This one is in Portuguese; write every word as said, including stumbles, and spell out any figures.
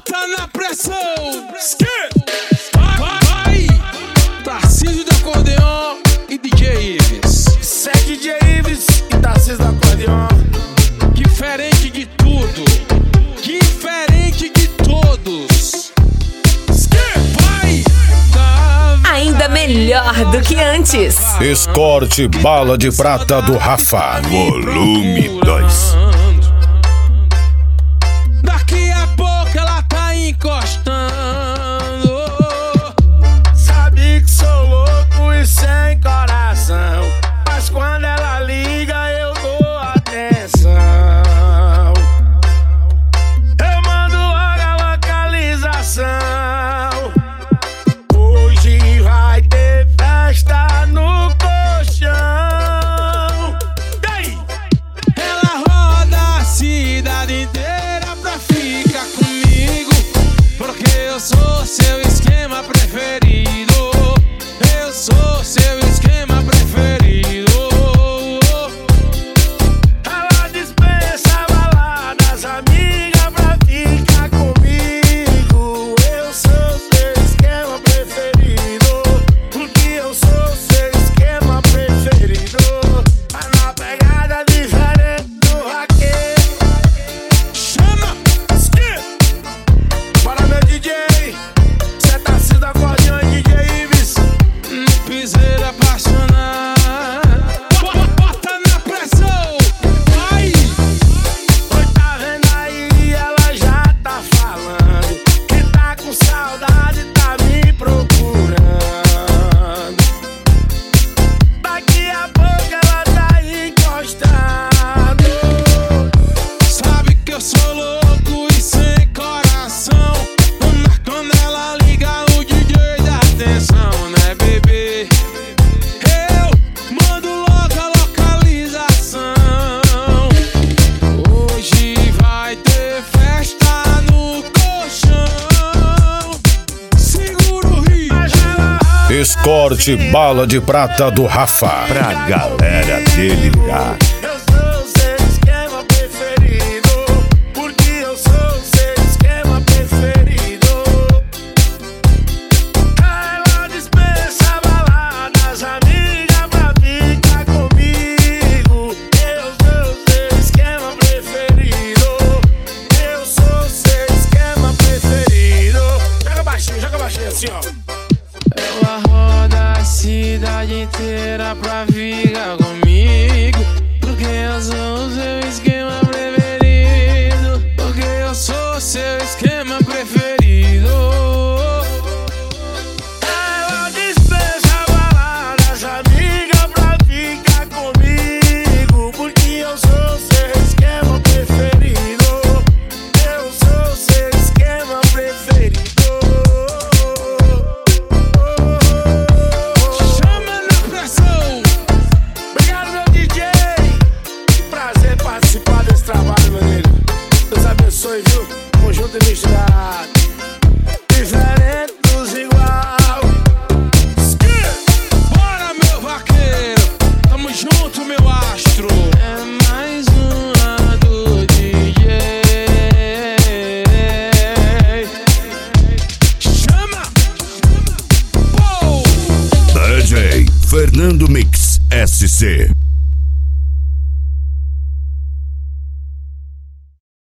Bota na pressão. Vai, vai. Tarcísio do acordeon e D J Ives. Segue D J Ives e Tarcísio do acordeon. Diferente de tudo, diferente de todos. Vai. Ainda melhor do que antes. Escorte Bala de Prata do Rafa, volume dois. Daqui a pouco ela tá encostando. Sabe que sou louco e sem coração, mas quando ela liga eu dou atenção. Eu mando logo a localização. Hoje vai ter festa no colchão. E aí? Ela roda a cidade inteira pra ficar comigo, porque eu sou seu esquema preferido. Eu sou seu esquema preferido. Ela dispensa baladas, amiga, pra ficar comigo. Eu sou seu esquema preferido, porque eu sou seu esquema preferido. Mas na pegada diferente do vaqueiro. Chama! Bora, meu D J, cê tá sendo acordeão e D J Ives. No piseiro apaixonado. Bota na pressão. Vai! Oi, tá vendo aí, ela já tá falando que tá com saudade, tá me procurando. Daqui a pouco ela tá encostando. Sabe que eu sou louco e sem coração, mas quando ela liga o D J dá atenção, né, bebê? Eu mando logo a localização. Hoje vai ter festa no colchão. Segura o rio. Escorte Bala de Prata do Rafa, pra galera delirar. Eu sou seu esquema preferido, porque eu sou seu esquema preferido. Ela dispensa baladas, amiga, pra ficar comigo. Eu sou seu esquema preferido. Eu sou seu esquema preferido. Joga baixinho, joga baixinho assim, ó. Ela roda a cidade inteira pra ficar comigo, porque eu sou o seu esquema preferido. Porque eu sou seu esquema preferido. Ela dispensa baladas, amiga, pra ficar comigo, porque eu sou seu esquema preferido. Eu sou seu esquema preferido. Chama na pressão. Obrigado, meu D J. Que prazer participar desse trabalho, meu amigo. Deus abençoe, viu? Conjunto e misturado. Diferente dos igual. Bora, meu vaqueiro, tamo junto, meu astro. É mais uma do D J. Chama! Pô! D J Fernando Mix S C.